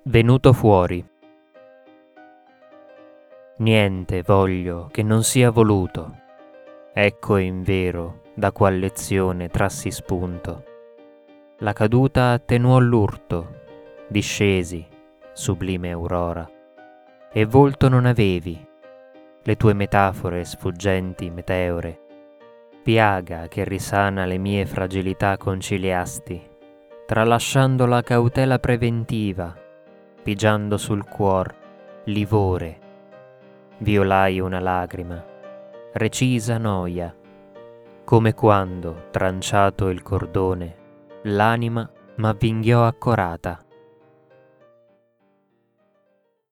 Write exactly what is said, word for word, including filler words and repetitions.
Venuto fuori. Niente voglio che non sia voluto, ecco invero da qual lezione trassi spunto. La caduta attenuò l'urto, discesi, sublime aurora, e volto non avevi, le tue metafore sfuggenti meteore, piaga che risana le mie fragilità conciliasti, tralasciando la cautela preventiva, pigiando sul cuor livore. Violai una lagrima, recisa noia, come quando, tranciato il cordone, l'anima m'avvinghiò accorata.